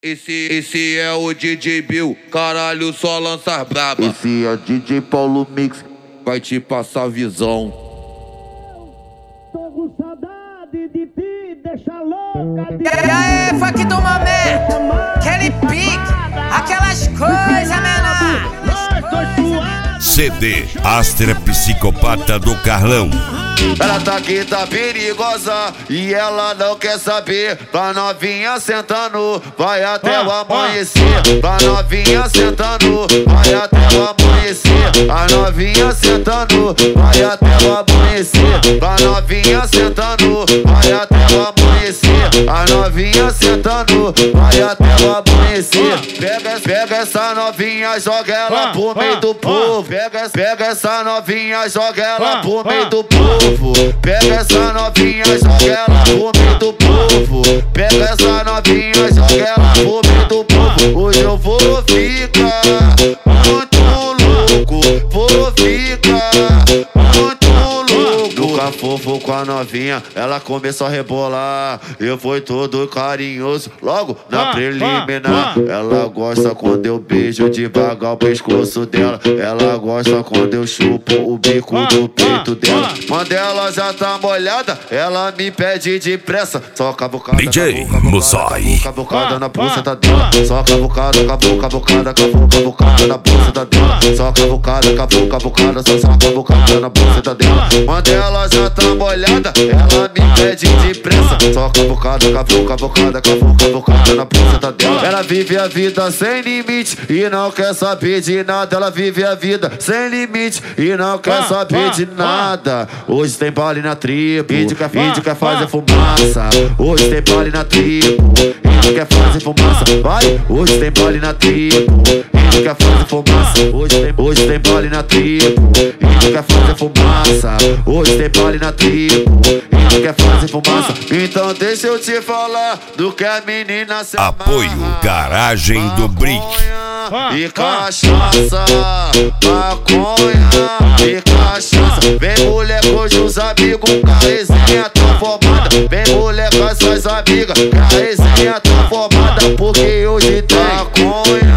Esse é o DJ Bill, caralho, só lança braba. Esse é DJ Paulo Mix, vai te passar visão. Tô com saudade de ti, deixa louca. E aí, funk do momento, aquele pique, aquelas coisas, menor. CD Astra Psicopata do Carlão. ela tá aqui, tá perigosa e ela não quer saber. Pra novinha sentando, vai até o amanhecer. Pra novinha sentando, vai até o amanhecer. A novinha sentando, vai até o amanhecer. Pra novinha sentando, vai até o amanhecer. A novinha sentando, vai até o amanhecer. Pega essa novinha, joga ela pro meio do povo. Pega essa novinha, joga ela pro meio do povo. Pega essa novinha, joga ela pro meio do povo. Pega essa novinha, joga ela pro meio do povo. Hoje eu vou ficar muito louco, vou ficar muito louco. Nunca fofo com a novinha, ela começou a rebolar. Eu fui todo carinhoso, logo na preliminar. Ela gosta quando eu beijo devagar o pescoço dela. Ela gosta quando eu chupo o bico do peito dela. Quando ela já tá molhada, ela me pede depressa. Só cavucada, DJ Mussai. cavucada na buceta dela. Só cavucada, cavucada na buceta dela. Só cavucada, cavucada, só cavucada na buceta dela. Quando ela já tá molhada, ela me pede depressa. Só cavucada na buceta dela. Ela vive a vida sem limite e não quer saber de nada. Ela vive a vida sem limite e não quer saber de nada. Hoje tem baile na tribo, índio quer fazer fumaça. Hoje tem baile na tribo, índio quer fazer fumaça. Vai, hoje tem baile na tribo, índio quer fazer fumaça. Hoje tem baile na tribo, índio quer fazer fumaça. Hoje tem baile na tribo, índio quer fazer fumaça. Então deixa eu te falar do que a menina se Apoio Garagem do Brick. E cachaça, maconha e cachaça. Vem mulher com os amigos, com a resenha tá formada. Vem mulher com as suas amigas, com a resenha tá formada. Porque hoje tem maconha